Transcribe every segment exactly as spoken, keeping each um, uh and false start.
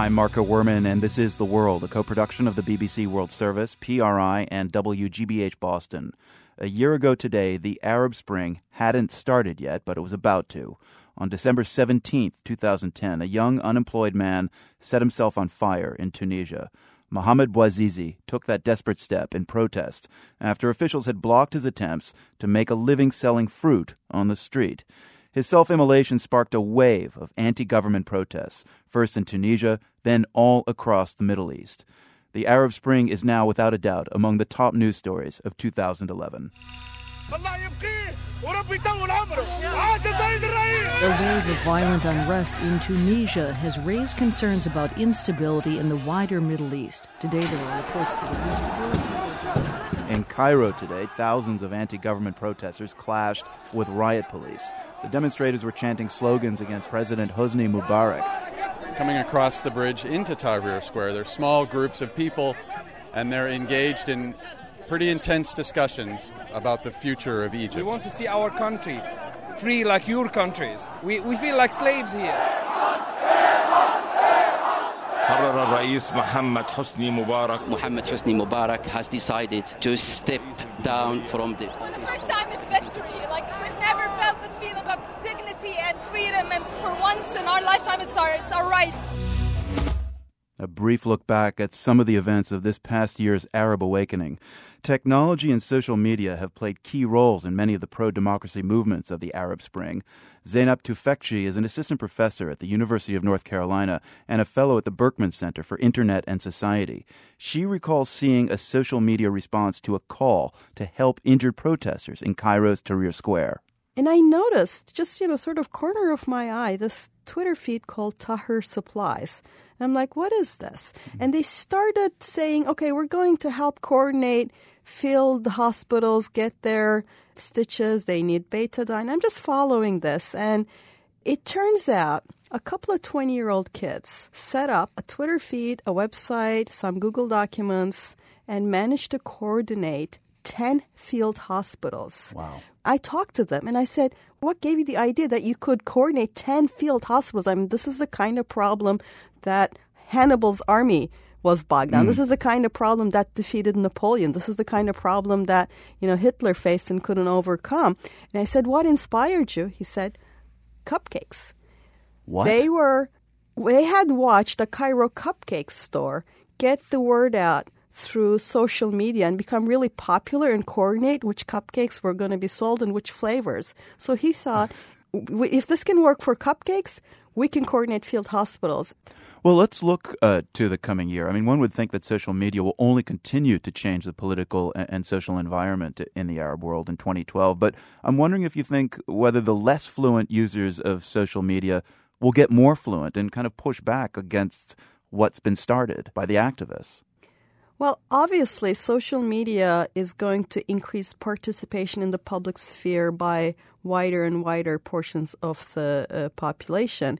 I'm Marco Werman, and this is The World, a co-production of the B B C World Service, P R I, and W G B H Boston. A year ago today, the Arab Spring hadn't started yet, but it was about to. On December seventeenth, twenty ten, a young unemployed man set himself on fire in Tunisia. Mohamed Bouazizi took that desperate step in protest after officials had blocked his attempts to make a living selling fruit on the street. His self-immolation sparked a wave of anti-government protests, first in Tunisia, then all across the Middle East. The Arab Spring is now, without a doubt, among the top news stories of two thousand eleven. A wave of violent unrest in Tunisia has raised concerns about instability in the wider Middle East. Today there are reports that at least In Cairo today, thousands of anti-government protesters clashed with riot police. The demonstrators were chanting slogans against President Hosni Mubarak. Coming across the bridge into Tahrir Square, there's small groups of people, and they're engaged in pretty intense discussions about the future of Egypt. We want to see our country free like your countries. We, we feel like slaves here. Mohamed Hosni Mubarak has decided to step down from the... First time it's victory. Like, we've never felt this feeling of dignity and freedom, and for once in our lifetime it's our, it's our right. A brief look back at some of the events of this past year's Arab awakening. Technology and social media have played key roles in many of the pro-democracy movements of the Arab Spring. Zeynep Tufekci is an assistant professor at the University of North Carolina and a fellow at the Berkman Center for Internet and Society. She recalls seeing a social media response to a call to help injured protesters in Cairo's Tahrir Square. And I noticed, just, you know, sort of corner of my eye, this Twitter feed called Tahrir Supplies. And I'm like, what is this? Mm-hmm. And they started saying, okay, we're going to help coordinate field hospitals get their stitches. They need betadine. I'm just following this. And it turns out a couple of twenty-year-old kids set up a Twitter feed, a website, some Google documents, and managed to coordinate ten field hospitals. Wow. I talked to them and I said, what gave you the idea that you could coordinate ten field hospitals? I mean, this is the kind of problem that Hannibal's army was bogged down. Mm. This is the kind of problem that defeated Napoleon. This is the kind of problem that, you know, Hitler faced and couldn't overcome. And I said, what inspired you? He said, cupcakes. What? They were, they had watched a Cairo cupcake store get the word out through social media and become really popular and coordinate which cupcakes were going to be sold and which flavors. So he thought, if this can work for cupcakes, we can coordinate field hospitals. Well, let's look uh, to the coming year. I mean, one would think that social media will only continue to change the political and social environment in the Arab world in twenty twelve. But I'm wondering if you think whether the less fluent users of social media will get more fluent and kind of push back against what's been started by the activists. Well, obviously, social media is going to increase participation in the public sphere by wider and wider portions of the uh, population.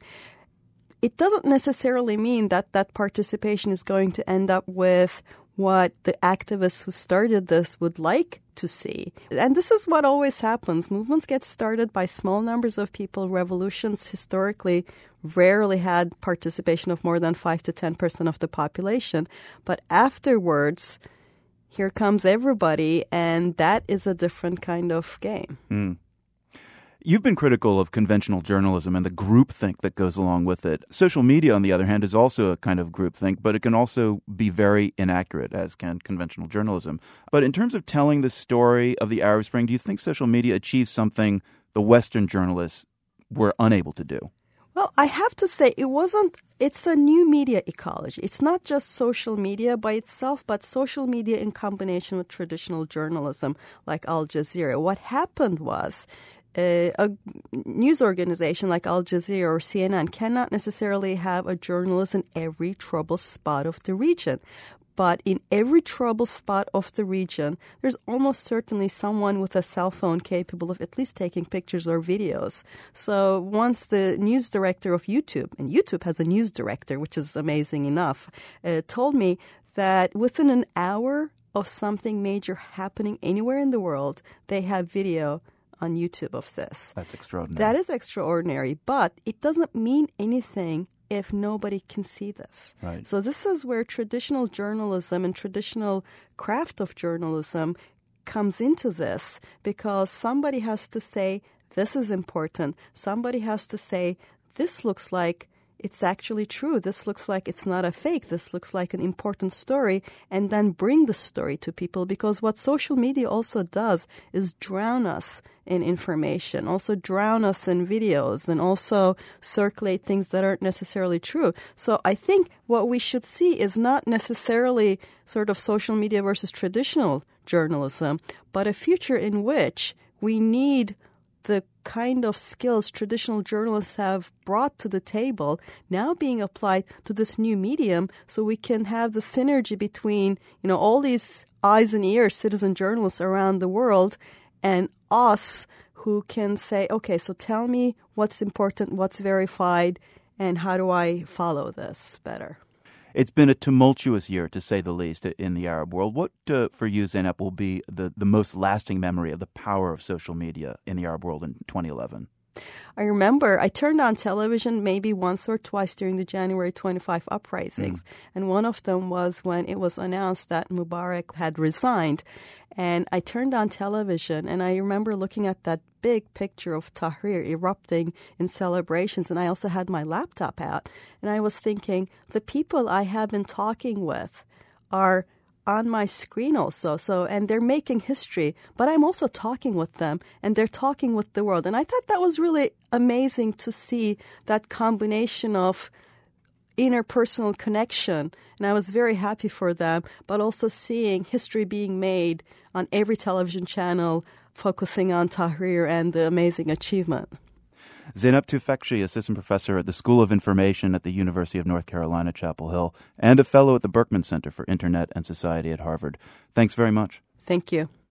It doesn't necessarily mean that that participation is going to end up with what the activists who started this would like to see. And this is what always happens. Movements get started by small numbers of people. Revolutions historically rarely had participation of more than five to ten percent of the population. But afterwards, here comes everybody, and that is a different kind of game. Mm. You've been critical of conventional journalism and the groupthink that goes along with it. Social media, on the other hand, is also a kind of groupthink, but it can also be very inaccurate, as can conventional journalism. But in terms of telling the story of the Arab Spring, do you think social media achieves something the Western journalists were unable to do? Well, I have to say it wasn't, it's a new media ecology. It's not just social media by itself, but social media in combination with traditional journalism like Al Jazeera. What happened was Uh, a news organization like Al Jazeera or C N N cannot necessarily have a journalist in every trouble spot of the region. But in every trouble spot of the region, there's almost certainly someone with a cell phone capable of at least taking pictures or videos. So once the news director of YouTube, and YouTube has a news director, which is amazing enough, uh, told me that within an hour of something major happening anywhere in the world, they have video on YouTube of this. That's extraordinary. That is extraordinary, but it doesn't mean anything if nobody can see this? Right. So this is where traditional journalism and traditional craft of journalism comes into this, because somebody has to say, this is important. Somebody has to say, this looks like it's actually true. This looks like it's not a fake. This looks like an important story, and then bring the story to people, because what social media also does is drown us in information, also drown us in videos, and also circulate things that aren't necessarily true. So I think what we should see is not necessarily sort of social media versus traditional journalism, but a future in which we need the kind of skills traditional journalists have brought to the table now being applied to this new medium, so we can have the synergy between, you know, all these eyes and ears, citizen journalists around the world, and us who can say, okay, so tell me what's important, what's verified, and how do I follow this better? It's been a tumultuous year, to say the least, in the Arab world. What, uh, for you, Zeynep, will be the, the most lasting memory of the power of social media in the Arab world in twenty eleven? I remember I turned on television maybe once or twice during the January twenty-fifth uprisings. Mm. And one of them was when it was announced that Mubarak had resigned. And I turned on television, and I remember looking at that big picture of Tahrir erupting in celebrations. And I also had my laptop out. And I was thinking, the people I have been talking with are on my screen also. So, and they're making history, but I'm also talking with them, and they're talking with the world. And I thought that was really amazing to see that combination of interpersonal connection. And I was very happy for them, but also seeing history being made on every television channel, focusing on Tahrir and the amazing achievement. Zeynep Tufekci, assistant professor at the School of Information at the University of North Carolina, Chapel Hill, and a fellow at the Berkman Center for Internet and Society at Harvard. Thanks very much. Thank you.